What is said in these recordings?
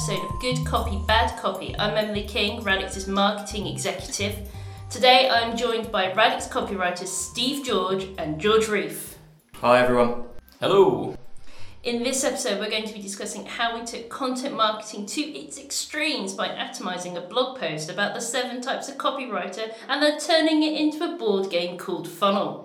episode of Good Copy, Bad Copy. I'm Emily King, Radix's marketing executive. Today I'm joined by Radix copywriters Steve George and George Reef. Hi everyone. Hello. In this episode we're going to be discussing how we took content marketing to its extremes by atomizing a blog post about the 7 types of copywriter and then turning it into a board game called Funnel.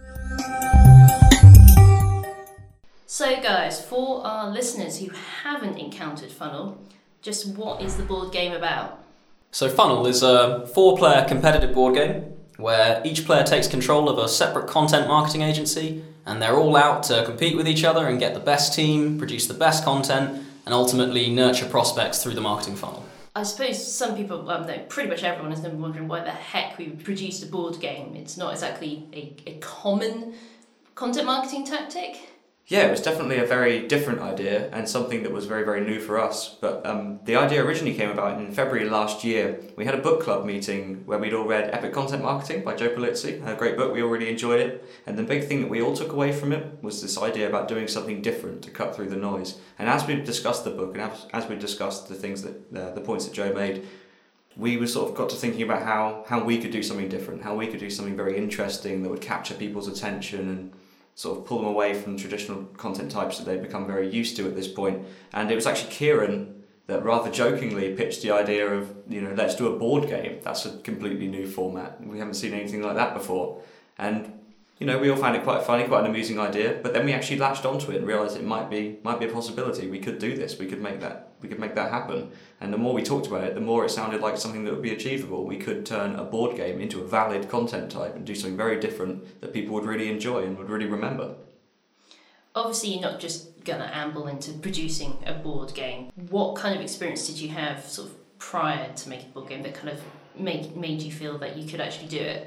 So guys, for our listeners who haven't encountered Funnel, just what is the board game about? So Funnel is a 4-player competitive board game where each player takes control of a separate content marketing agency and they're all out to compete with each other and get the best team, produce the best content and ultimately nurture prospects through the marketing funnel. I suppose some people, pretty much everyone is going to be wondering why the heck we produced a board game. It's not exactly a common content marketing tactic. Yeah, it was definitely a very different idea and something that was very, very new for us. But the idea originally came about in February last year. We had a book club meeting where we'd all read Epic Content Marketing by Joe Pulizzi, a great book, we all really enjoyed it. And the big thing that we all took away from it was this idea about doing something different to cut through the noise. And as we discussed the book and as we discussed the things that the points that Joe made, we were sort of got to thinking about how we could do something different, how we could do something very interesting that would capture people's attention and sort of pull them away from traditional content types that they've become very used to at this point. And it was actually Kieran that rather jokingly pitched the idea of, let's do a board game. That's a completely new format. We haven't seen anything like that before. And, we all found it quite funny, quite an amusing idea, but then we actually latched onto it and realised it might be a possibility. We could do this, we could make that happen. And the more we talked about it, the more it sounded like something that would be achievable. We could turn a board game into a valid content type and do something very different that people would really enjoy and would really remember. Obviously, you're not just going to amble into producing a board game. What kind of experience did you have sort of prior to making a board game that kind of made you feel that you could actually do it?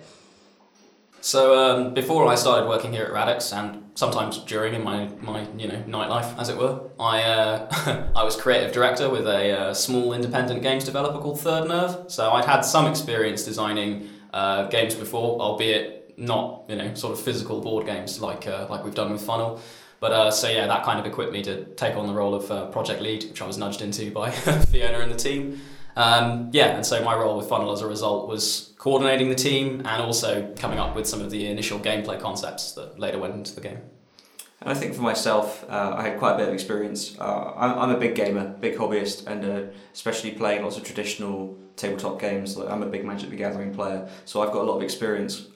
So before I started working here at Radix, and sometimes during in my nightlife, as it were, I I was creative director with a small independent games developer called Third Nerve. So I'd had some experience designing games before, albeit not sort of physical board games like we've done with Funnel. But that kind of equipped me to take on the role of project lead, which I was nudged into by Fiona and the team. And so my role with Funnel as a result was coordinating the team and also coming up with some of the initial gameplay concepts that later went into the game. And I think for myself, I had quite a bit of experience. I'm a big gamer, big hobbyist, and especially playing lots of traditional tabletop games. I'm a big Magic the Gathering player, so I've got a lot of experience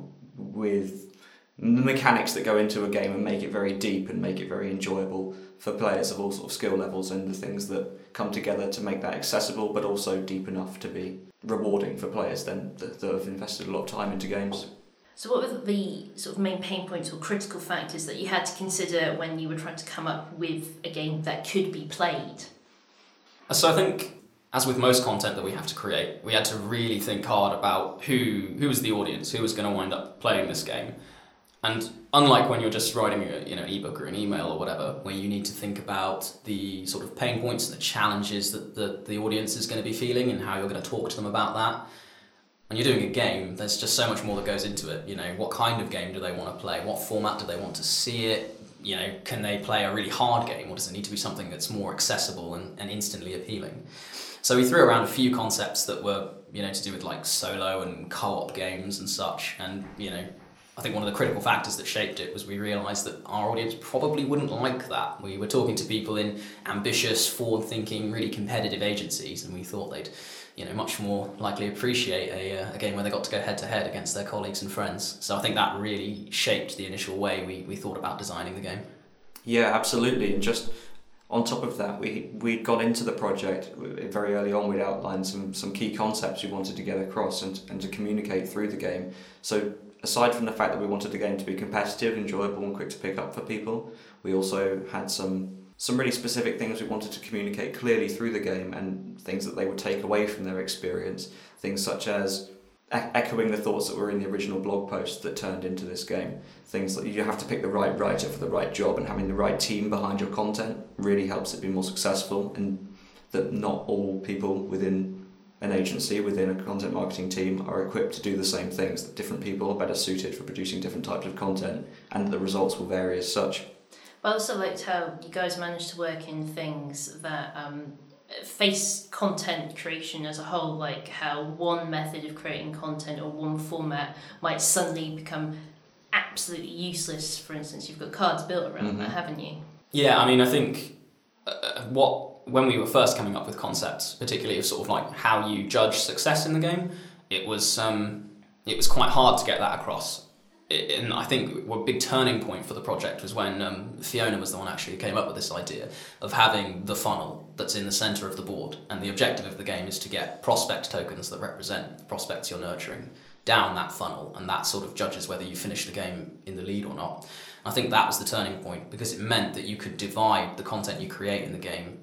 with the mechanics that go into a game and make it very deep and make it very enjoyable for players of all sort of skill levels, and the things that come together to make that accessible but also deep enough to be rewarding for players then that have invested a lot of time into games. So what were the sort of main pain points or critical factors that you had to consider when you were trying to come up with a game that could be played? So I think, as with most content that we have to create, we had to really think hard about who was the audience, who was going to wind up playing this game. And unlike when you're just writing an ebook or an email or whatever, where you need to think about the sort of pain points and the challenges that the audience is going to be feeling and how you're going to talk to them about that. When you're doing a game, there's just so much more that goes into it. What kind of game do they want to play? What format do they want to see it? Can they play a really hard game, or does it need to be something that's more accessible and instantly appealing? So we threw around a few concepts that were, to do with like solo and co-op games and such, and I think one of the critical factors that shaped it was we realised that our audience probably wouldn't like that. We were talking to people in ambitious, forward-thinking, really competitive agencies, and we thought they'd, much more likely appreciate a game where they got to go head-to-head against their colleagues and friends. So I think that really shaped the initial way we thought about designing the game. Yeah, absolutely. And just on top of that, we'd gone into the project very early on. We'd outlined some key concepts we wanted to get across and to communicate through the game. So aside from the fact that we wanted the game to be competitive, enjoyable and quick to pick up for people, we also had some really specific things we wanted to communicate clearly through the game and things that they would take away from their experience. Things such as echoing the thoughts that were in the original blog post that turned into this game. Things like you have to pick the right writer for the right job, and having the right team behind your content really helps it be more successful, and that not all people within an agency, within a content marketing team, are equipped to do the same things, that different people are better suited for producing different types of content, and the results will vary as such. But I also liked how you guys managed to work in things that face content creation as a whole, like how one method of creating content or one format might suddenly become absolutely useless. For instance, you've got cards built around that, haven't you? Yeah, I mean, I think when we were first coming up with concepts, particularly of sort of like how you judge success in the game, it was quite hard to get that across. And I think a big turning point for the project was when Fiona was the one actually who came up with this idea of having the funnel that's in the centre of the board. And the objective of the game is to get prospect tokens that represent the prospects you're nurturing down that funnel, and that sort of judges whether you finish the game in the lead or not. I think that was the turning point, because it meant that you could divide the content you create in the game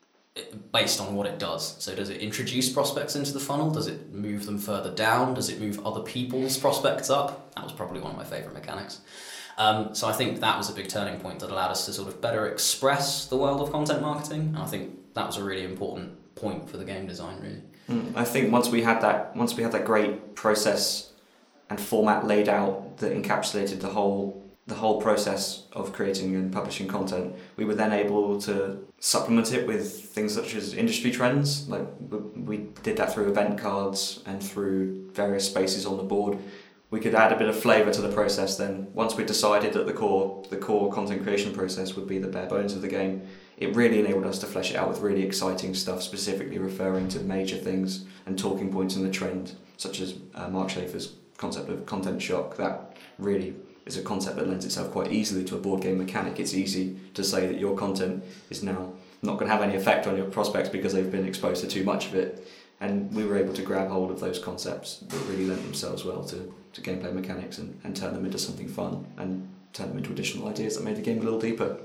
based on what it does. So does it introduce prospects into the funnel? Does it move them further down? Does it move other people's prospects up? That was probably one of my favourite mechanics. So I think that was a big turning point that allowed us to sort of better express the world of content marketing. And I think that was a really important point for the game design, really. I think once we had that great process and format laid out that encapsulated the whole process of creating and publishing content, we were then able to supplement it with things such as industry trends. Like we did that through event cards and through various spaces on the board. We could add a bit of flavour to the process then. Once we decided that the core content creation process would be the bare bones of the game, it really enabled us to flesh it out with really exciting stuff, specifically referring to major things and talking points in the trend, such as Mark Schaefer's concept of content shock. That really is a concept that lends itself quite easily to a board game mechanic. It's easy to say that your content is now not going to have any effect on your prospects because they've been exposed to too much of it. And we were able to grab hold of those concepts that really lent themselves well to gameplay mechanics and turn them into something fun and turn them into additional ideas that made the game a little deeper.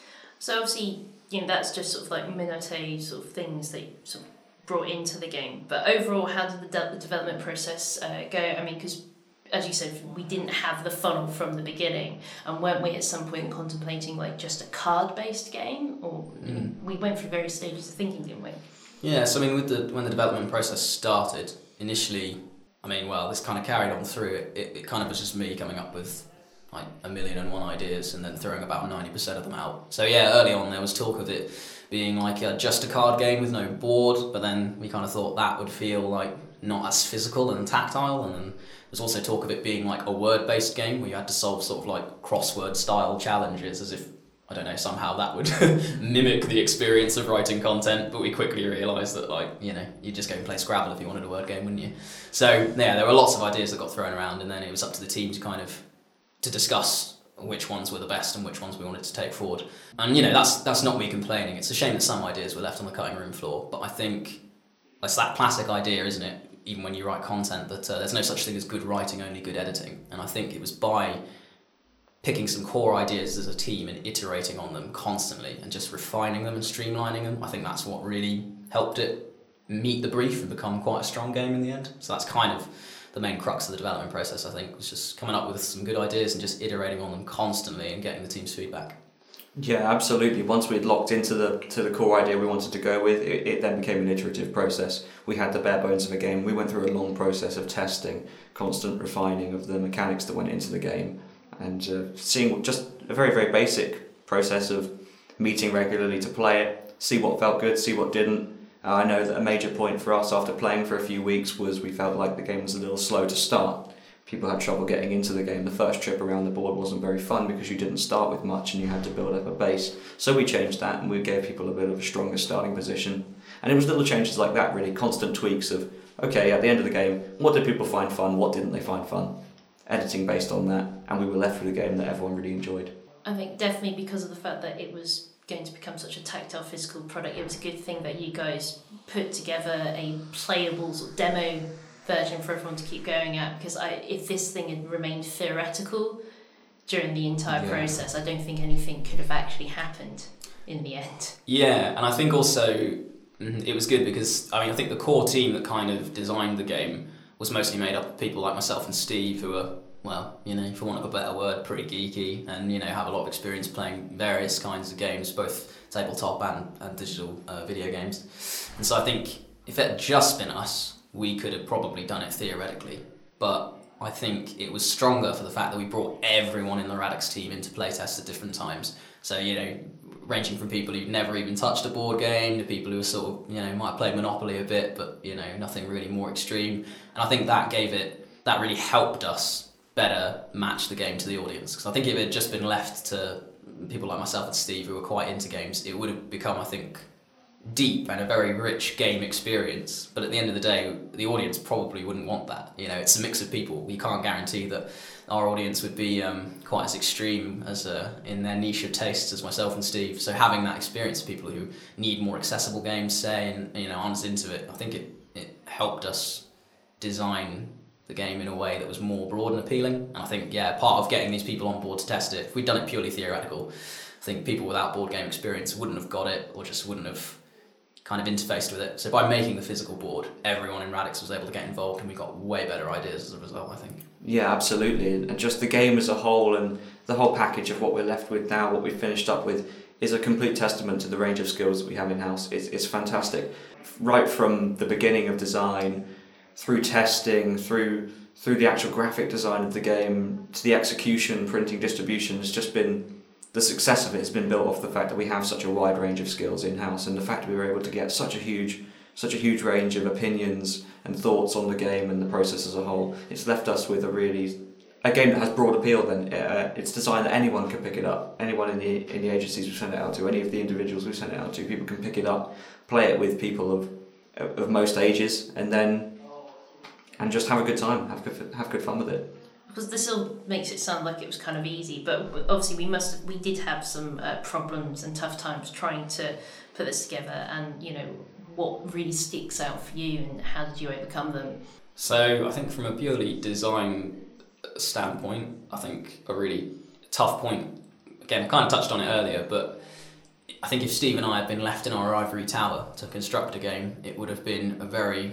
So obviously, that's just sort of like minute sort of things that you sort of brought into the game. But overall, how did the development process go? I mean, because as you said, we didn't have the funnel from the beginning, and weren't we at some point contemplating like just a card-based game, or we went through various stages of thinking, didn't we? Yeah, so I mean, when the development process started, initially, this kind of carried on through. It kind of was just me coming up with like 1,000,001 ideas and then throwing about 90% of them out. So yeah, early on there was talk of it being like just a card game with no board, but then we kind of thought that would feel like not as physical and tactile, and then there's also talk of it being like a word-based game where you had to solve sort of like crossword-style challenges, as if, I don't know, somehow that would mimic the experience of writing content, but we quickly realised that, you'd just go and play Scrabble if you wanted a word game, wouldn't you? So, yeah, there were lots of ideas that got thrown around, and then it was up to the team to discuss which ones were the best and which ones we wanted to take forward. And, that's not me complaining. It's a shame that some ideas were left on the cutting room floor, but I think that's that classic idea, isn't it, even when you write content, that there's no such thing as good writing, only good editing. And I think it was by picking some core ideas as a team and iterating on them constantly and just refining them and streamlining them, I think that's what really helped it meet the brief and become quite a strong game in the end. So that's kind of the main crux of the development process, I think, was just coming up with some good ideas and just iterating on them constantly and getting the team's feedback. Yeah, absolutely. Once we'd locked into the core idea we wanted to go with, it then became an iterative process. We had the bare bones of a game. We went through a long process of testing, constant refining of the mechanics that went into the game, and seeing just a very, very basic process of meeting regularly to play it, see what felt good, see what didn't. I know that a major point for us after playing for a few weeks was we felt like the game was a little slow to start. People had trouble getting into the game. The first trip around the board wasn't very fun because you didn't start with much and you had to build up a base. So we changed that and we gave people a bit of a stronger starting position. And it was little changes like that, really, constant tweaks of, okay, at the end of the game, what did people find fun, what didn't they find fun? Editing based on that, and we were left with a game that everyone really enjoyed. I think definitely because of the fact that it was going to become such a tactile physical product, it was a good thing that you guys put together a playable sort of demo version for everyone to keep going at, because if this thing had remained theoretical during the entire process, I don't think anything could have actually happened in the end. Yeah, and I think also it was good because I think the core team that kind of designed the game was mostly made up of people like myself and Steve, who are, well, for want of a better word, pretty geeky and, have a lot of experience playing various kinds of games, both tabletop and digital video games. And so I think if it had just been us, we could have probably done it theoretically. But I think it was stronger for the fact that we brought everyone in the Radix team into playtests at different times. So, ranging from people who'd never even touched a board game to people who were sort of, might have played Monopoly a bit, but, nothing really more extreme. And I think that really helped us better match the game to the audience. Because I think if it had just been left to people like myself and Steve who were quite into games, it would have become, I think, deep and a very rich game experience. But at the end of the day, the audience probably wouldn't want that. It's a mix of people. We can't guarantee that our audience would be quite as extreme as in their niche of tastes as myself and Steve. So having that experience of people who need more accessible games, say, and aren't into it, I think it helped us design the game in a way that was more broad and appealing. And I think, part of getting these people on board to test it, if we'd done it purely theoretical, I think people without board game experience wouldn't have got it, or just wouldn't have kind of interfaced with it. So by making the physical board, everyone in Radix was able to get involved, and we got way better ideas as a result, I think. Yeah, absolutely. And just the game as a whole and the whole package of what we're left with now, what we've finished up with, is a complete testament to the range of skills that we have in-house. It's fantastic. Right from the beginning of design, through testing, through the actual graphic design of the game, to the execution, printing, distribution, it's just been... The success of it has been built off the fact that we have such a wide range of skills in-house, and the fact that we were able to get such a huge range of opinions and thoughts on the game and the process as a whole. It's left us with a game that has broad appeal. Then it's designed that anyone can pick it up. Anyone in the agencies we've sent it out to, any of the individuals we've sent it out to, people can pick it up, play it with people of most ages, and just have a good time, have good fun with it. Because this all makes it sound like it was kind of easy, but obviously we did have some problems and tough times trying to put this together. And what really sticks out for you, and how did you overcome them? So I think from a purely design standpoint, I think a really tough point. Again, I kind of touched on it earlier, but I think if Steve and I had been left in our ivory tower to construct a game, it would have been a very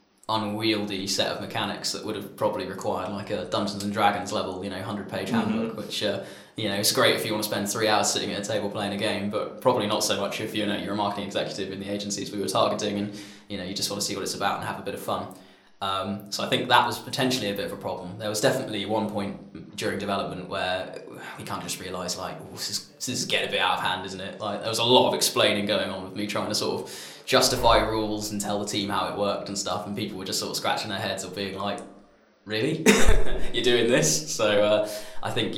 unwieldy set of mechanics that would have probably required like a Dungeons and Dragons level, 100-page handbook, which it's great if you want to spend 3 hours sitting at a table playing a game, but probably not so much if you're a marketing executive in the agencies we were targeting, and you just want to see what it's about and have a bit of fun. So I think that was potentially a bit of a problem. There was definitely one point during development where we kind of just realised, this is getting a bit out of hand, isn't it? Like, there was a lot of explaining going on with me trying to sort of justify rules and tell the team how it worked and stuff, and people were just sort of scratching their heads or being like, really? You're doing this? So I think,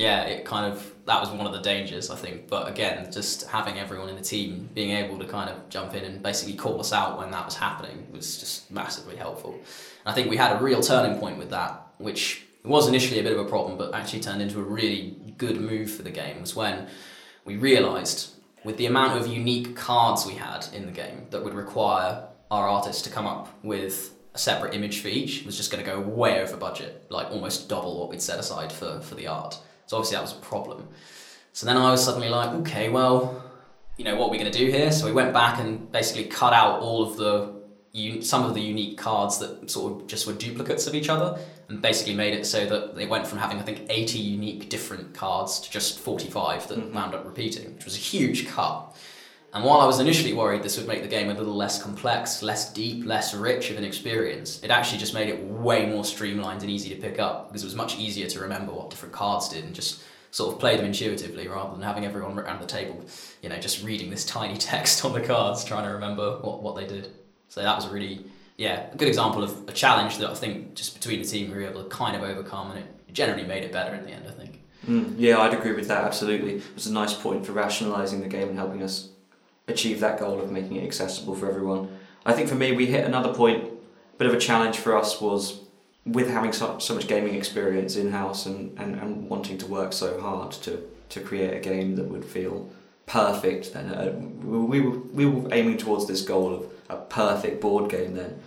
that was one of the dangers, I think. But again, just having everyone in the team being able to kind of jump in and basically call us out when that was happening was just massively helpful. And I think we had a real turning point with that, which was initially a bit of a problem, but actually turned into a really good move for the game, was when we realised, with the amount of unique cards we had in the game that would require our artists to come up with a separate image for each, was just going to go way over budget, like almost double what we'd set aside for the art. So obviously that was a problem. So then I was suddenly like, okay, well, what are we going to do here? So we went back and basically cut out all of some of the unique cards that sort of just were duplicates of each other, and basically made it so that they went from having, I think, 80 unique different cards to just 45 that wound up repeating, which was a huge cut. And while I was initially worried this would make the game a little less complex, less deep, less rich of an experience, it actually just made it way more streamlined and easy to pick up, because it was much easier to remember what different cards did and just sort of play them intuitively, rather than having everyone around the table, just reading this tiny text on the cards, trying to remember what they did. So that was a really, a good example of a challenge that I think just between the team we were able to kind of overcome, and it generally made it better in the end, I think. Yeah, I'd agree with that, absolutely. It was a nice point for rationalising the game and helping us achieve that goal of making it accessible for everyone. I think for me, we hit another point, a bit of a challenge for us was with having so much gaming experience in-house and wanting to work so hard to create a game that would feel perfect. Then we were aiming towards this goal of a perfect board game then.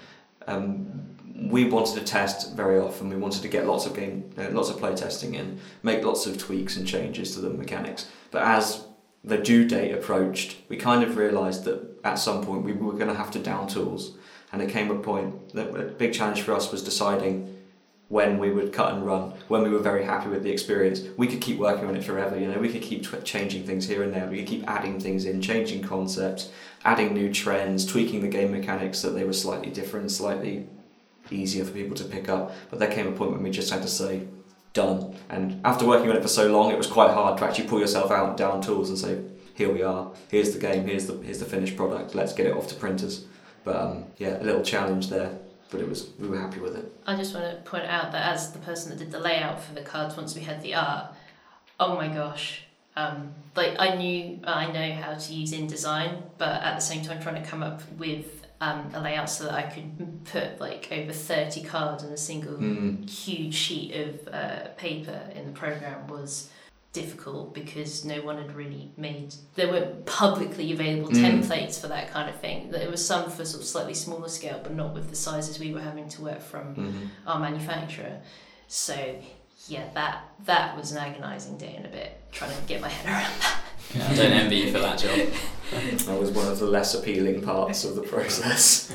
We wanted to test very often. We wanted to get lots of play testing in, make lots of tweaks and changes to the mechanics. But as the due date approached, we kind of realised that at some point we were going to have to down tools, and it came a point that a big challenge for us was deciding when we would cut and run, when we were very happy with the experience. We could keep working on it forever, we could keep changing things here and there, we could keep adding things in, changing concepts, adding new trends, tweaking the game mechanics so that they were slightly different, slightly easier for people to pick up. But there came a point when we just had to say, done. And after working on it for so long, it was quite hard to actually pull yourself out and down tools and say, here we are, here's the game, here's the finished product, let's get it off to printers. But a little challenge there, but we were happy with it. I just want to point out that as the person that did the layout for the cards, once we had the art, oh my gosh, I know how to use InDesign, but at the same time trying to come up with a layout so that I could put over 30 cards on a single huge sheet of paper in the program was difficult, because no one had really there weren't publicly available templates for that kind of thing. There was some for sort of slightly smaller scale, but not with the sizes we were having to work from our manufacturer. So yeah, that was an agonising day and a bit, trying to get my head around that. Yeah, I don't envy you for that job. That was one of the less appealing parts of the process.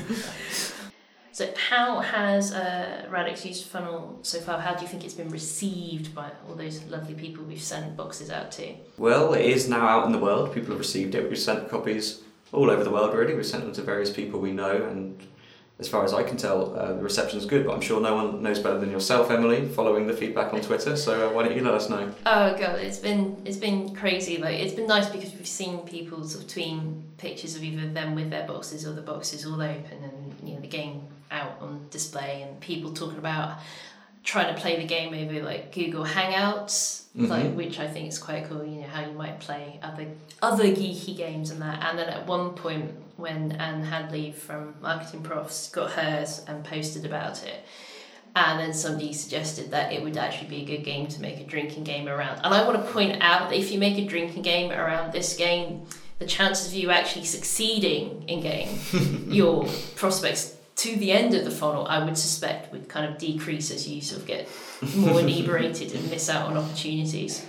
So how has Radix used Funnel so far? How do you think it's been received by all those lovely people we've sent boxes out to? Well, it is now out in the world. People have received it. We've sent copies all over the world, really. We've sent them to various people we know, and as far as I can tell, the reception's good, but I'm sure no one knows better than yourself, Emily, following the feedback on Twitter, so why don't you let us know? Oh god, it's been crazy. It's been nice because we've seen people sort of tweeting pictures of either them with their boxes or the boxes all open, and the game out on display, and people talking about trying to play the game over Google Hangouts, which I think is quite cool, how you might play other geeky games and that. And then at one point, when Anne Hadley from Marketing Profs got hers and posted about it, and then somebody suggested that it would actually be a good game to make a drinking game around. And I want to point out that if you make a drinking game around this game, the chances of you actually succeeding in getting your prospects to the end of the funnel, I would suspect, would kind of decrease as you sort of get more inebriated and miss out on opportunities.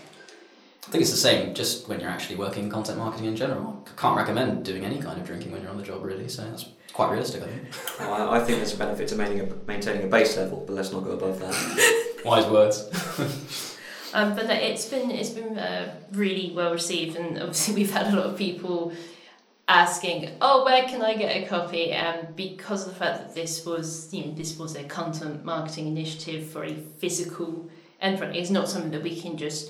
I think it's the same just when you're actually working in content marketing in general. I can't recommend doing any kind of drinking when you're on the job, really, so that's quite realistic, I think. I think there's a benefit to maintaining a base level, but let's not go above that. Wise words. But no, it's been really well received, and obviously we've had a lot of people asking, where can I get a copy? And because of the fact that this was a content marketing initiative for a physical endpoint, it's not something that we can just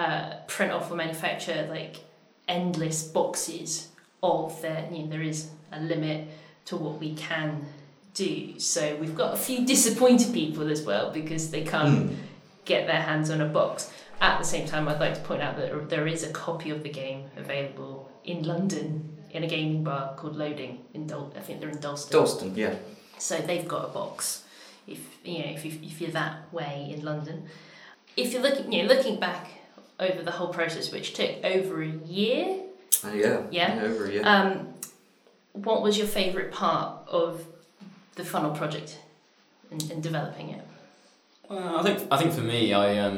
print off or manufacture endless boxes of. There is a limit to what we can do. So we've got a few disappointed people as well because they can't get their hands on a box. At the same time, I'd like to point out that there is a copy of the game available in London in a gaming bar called Loading. I think they're in Dalston. Dalston, yeah. So they've got a box. If you're that way in London, if you're looking back over the whole process, which took over a year. Yeah, over a year. What was your favourite part of the funnel project and developing it? Well, I think for me,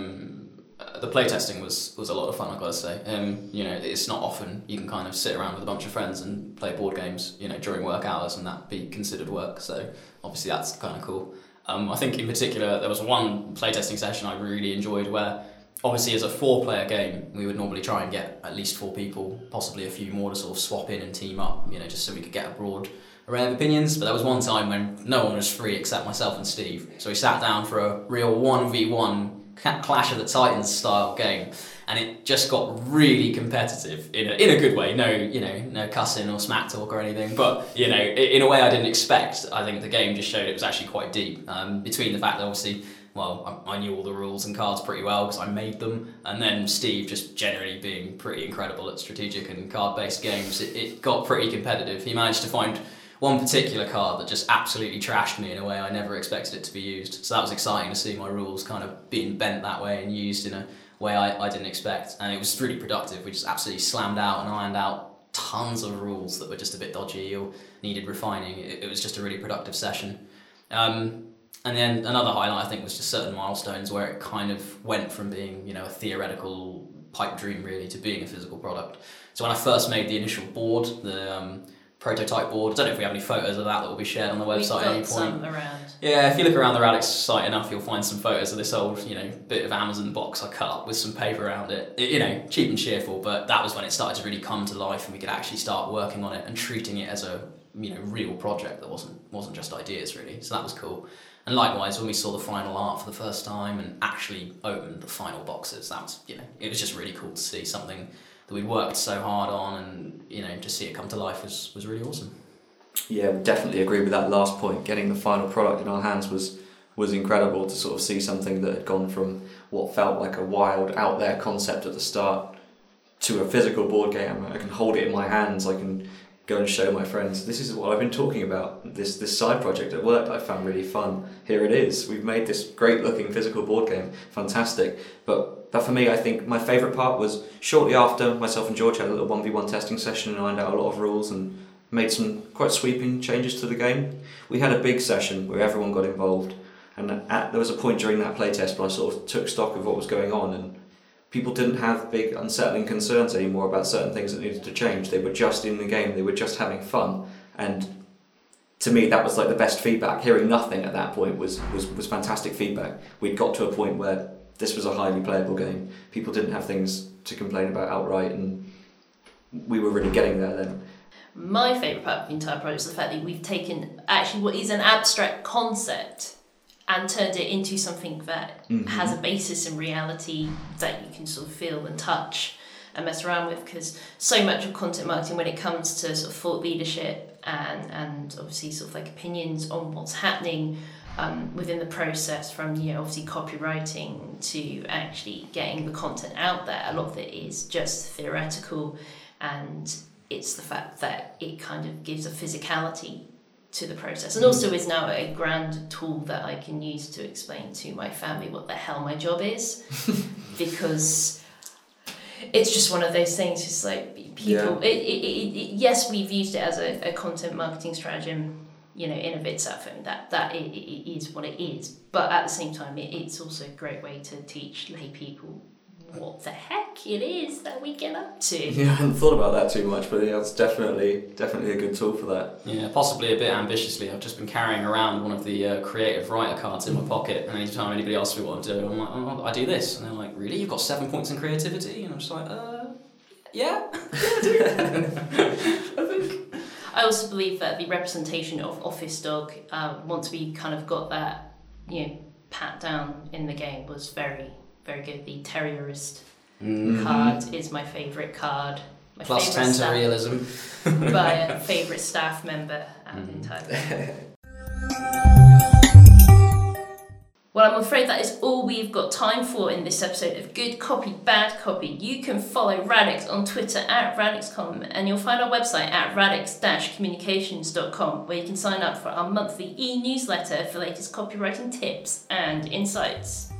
the playtesting was a lot of fun, I've got to say. It's not often you can kind of sit around with a bunch of friends and play board games, during work hours and that be considered work. So obviously that's kind of cool. I think in particular there was one playtesting session I really enjoyed where obviously as a 4-player game we would normally try and get at least 4 people, possibly a few more to sort of swap in and team up, just so we could get a broad array of opinions. But there was one time when no one was free except myself and Steve, so we sat down for a real 1v1 Clash of the Titans style game, and it just got really competitive in a good way. No cussing or smack talk or anything, but in a way I didn't expect. I think the game just showed it was actually quite deep. Between the fact that obviously, I knew all the rules and cards pretty well because I made them, and then Steve just generally being pretty incredible at strategic and card-based games, it got pretty competitive. He managed to find one particular card that just absolutely trashed me in a way I never expected it to be used. So that was exciting to see my rules kind of being bent that way and used in a way I didn't expect. And it was really productive. We just absolutely slammed out and ironed out tons of rules that were just a bit dodgy or needed refining. It was just a really productive session. And then another highlight I think was just certain milestones where it kind of went from being a theoretical pipe dream really to being a physical product. So when I first made the initial board, the prototype board. I don't know if we have any photos of that will be shared on the website at any point. Some around. Yeah, if you look around the Radix site enough, you'll find some photos of this old, bit of Amazon box I cut up with some paper around it. Cheap and cheerful, but that was when it started to really come to life and we could actually start working on it and treating it as a, real project that wasn't just ideas really. So that was cool. And likewise, when we saw the final art for the first time and actually opened the final boxes, that was, it was just really cool to see something we'd worked so hard on, and just see it come to life was really awesome. Yeah, definitely agree with that last point. Getting the final product in our hands was incredible, to sort of see something that had gone from what felt like a wild, out there concept at the start to a physical board game. I can hold it in my hands, I can go and show my friends, this is what I've been talking about, this side project at work that I found really fun. Here it is, we've made this great looking physical board game, fantastic. But for me, I think my favourite part was shortly after myself and George had a little 1v1 testing session and ironed out a lot of rules and made some quite sweeping changes to the game. We had a big session where everyone got involved, and there was a point during that playtest where I sort of took stock of what was going on, and people didn't have big unsettling concerns anymore about certain things that needed to change. They were just in the game, they were just having fun, and to me that was like the best feedback. Hearing nothing at that point was fantastic feedback. We'd got to a point where this was a highly playable game. People didn't have things to complain about outright, and we were really getting there then. My favourite part of the entire project is the fact that we've taken actually what is an abstract concept and turned it into something that has a basis in reality that you can sort of feel and touch and mess around with, because so much of content marketing, when it comes to sort of thought leadership and obviously sort of like opinions on what's happening within the process, from obviously copywriting to actually getting the content out there, a lot of it is just theoretical, and it's the fact that it kind of gives a physicality to the process, and also is now a grand tool that I can use to explain to my family what the hell my job is, because it's just one of those things. It's like people. Yeah. Yes, we've used it as a content marketing strategy, in of itself, and that it is what it is. But at the same time, it's also a great way to teach lay people what the heck it is that we get up to. Yeah, I hadn't thought about that too much, but yeah, it's definitely a good tool for that. Yeah, possibly a bit ambitiously. I've just been carrying around one of the creative writer cards in my pocket, and anytime anybody asks me what I'm doing, I'm like, oh, I do this. And they're like, really? You've got 7 points in creativity? And I'm just like, yeah. I do. I think. I also believe that the representation of Office Dog, once we kind of got that, pat down in the game, was very, very good. The Terrierist card is my favourite card. My Plus 10 to realism. By a favourite staff member at the entire game. Well, I'm afraid that is all we've got time for in this episode of Good Copy, Bad Copy. You can follow Radix on Twitter at RadixCom, and you'll find our website at radix-communications.com, where you can sign up for our monthly e-newsletter for latest copywriting tips and insights.